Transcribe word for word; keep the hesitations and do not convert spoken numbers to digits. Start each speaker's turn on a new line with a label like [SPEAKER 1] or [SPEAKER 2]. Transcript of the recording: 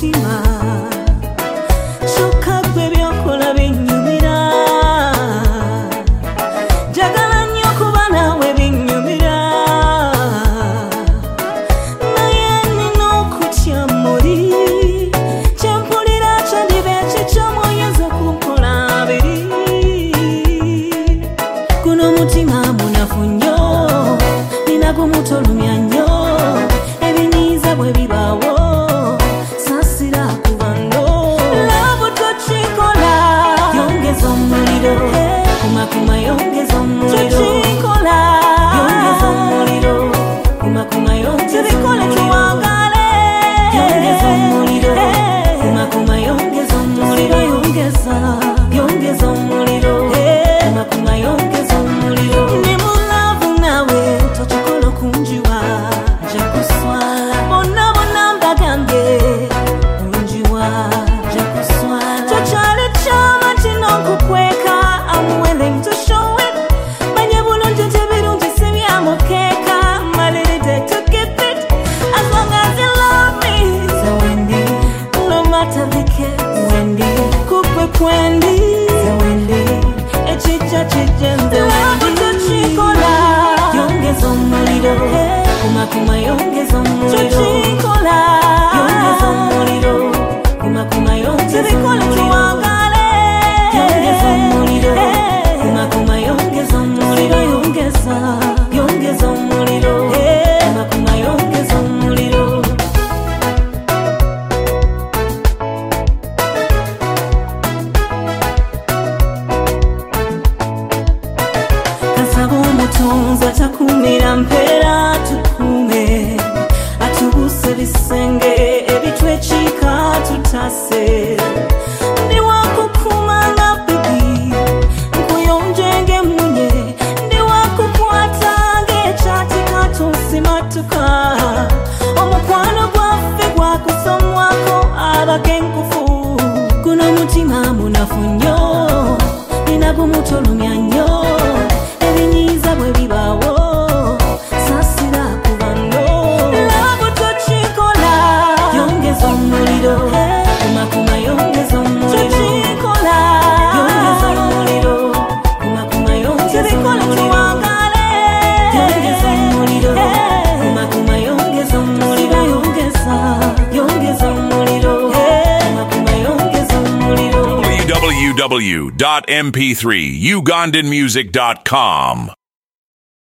[SPEAKER 1] mutima Choka gwe byokola binyumira Jagala nnyo kuba nawe binyumira Naye nina okutya muli Kyempulira kyandiba ekikyomu oyinza kunkola abiri Guno mutima munafu nnyo Nina gumutolumya nnyo Ebinyiiza bwe bibaawo Saasira kubando Love tochikola Yongeza omuliro Kuma kuma yongeza omuliro Tochikola Yongeza omuliro Kuma kuma yongeza omuliro Tubikole tuwagale Yongeza omuliro Kuma kuma yongeza omuliro Yongeza Yongeza omuliro Kuma kuma yongeza omuliro Ndi mu love nawe Tochikola kunjiwa Jakuswala Bona bona mbagambye Kunjiwa Jakuswala Tochale chama chino kukweka I'm willing to show it Manye bulungi nti birungi si byamukeka My little day to keep it As long as you love me So Wendy No matter the case Wendy Kukwe kwendi So Wendy Echicha chiche nze Wendy Tochikola Yongeza omuliro Kuma kuma yongeza omuliro Tochikola Yongeza omuliro Kuma kuma yongeza omuliro tuwagale Yongeza omuliro Kuma kuma yongeza omuliro Yongeza Yongeza omuliro Kuma kuma yongeza omuliro Kasaba omutonzi atakumira mpeera tukume Atubuse bisenge ebitwekiika tutase Ndi wakukuma nga bibi Nkuyonje ng'emmunye Ndi wakukwata ng'ekyati katonsimatuka Omukwano gwaffe gwakusomwako abakenkufu Guno mutima munafu nnyo Nina gumutolumya nnyo Ebinyiiza bwe bibaawo Saasira kubando Love tochikola Yongeza omuliro Kuma kuma yongeza omuliro Tochikola Yongeza omuliro Kuma kuma yongeza omuliro Yongeza omuliro Kuma kuma yongeza omuliro Yongeza Yongeza omuliro Kuma kuma yongeza omuliro
[SPEAKER 2] w w w dot m p three ugandan music dot com